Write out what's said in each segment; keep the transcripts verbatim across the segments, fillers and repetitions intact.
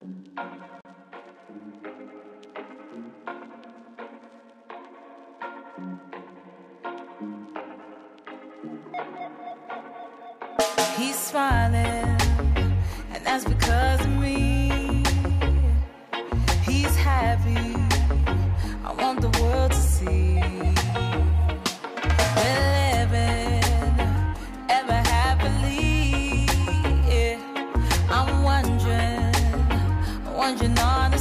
He's smiling, and that's because of me. He's happy, I want the world to see. We're living ever happily, yeah. I'm wondering, wondering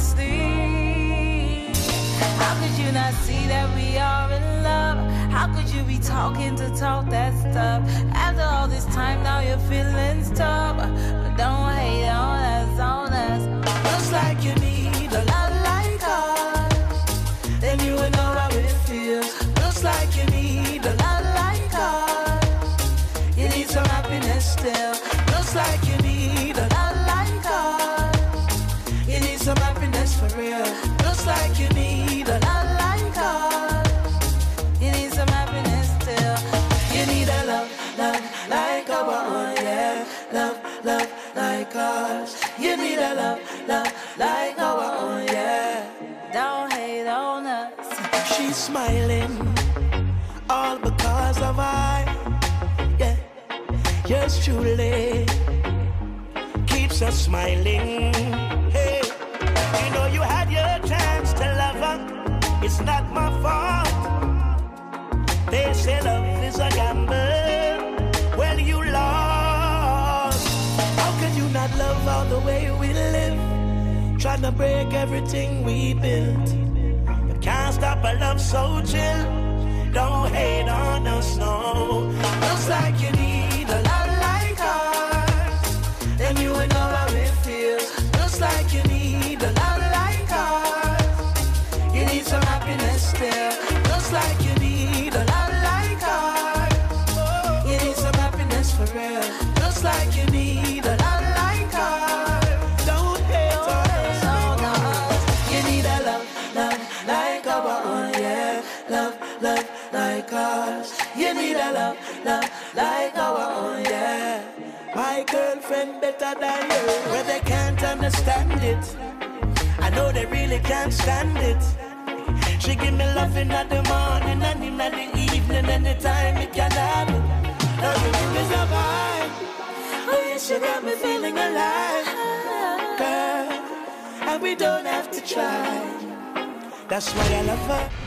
honestly, how could you not see that we are in love? How could you be talking to talk that stuff? After all this time, now your feelings tough. But don't hate on us, on us. Looks like you need a lot like us. Then you would know how it feels. Looks like you need a lot like us. You need some happiness still. Looks like you need a lot like us. You need some happiness for real. Looks like you need a lot like us. You need some happiness still. You need a love, love like our own, yeah. Love, love like us. You need a love, love like our own, yeah. Don't hate on us. She's smiling, all because of I, yeah. Yours truly keeps us smiling. Hey, you know you had your chance to love her. It's not my fault. They say love is a gamble. Well, you lost. How could you not love all the way we live? Trying to break everything we built. You can't stop a love so chill. Don't hate on us, no. Looks like you need a lot like us. Then you would know how it feels. Looks like you need a lot like us. You need some happiness still. Looks like you need a lot like us. You need some happiness for real. Looks like you need a lot like us. Don't hate on us, no. You need a love, love like our own, yeah. Love, love like us. You need a love, love like our own, yeah. My girlfriend better than you, where they can't understand it. I know they really can't stand it. She give me love in the morning and in the evening, anytime it can happen. Now you give me a vibe. Oh yes, you got me feeling alive, girl. And we don't have to try. That's why I love her.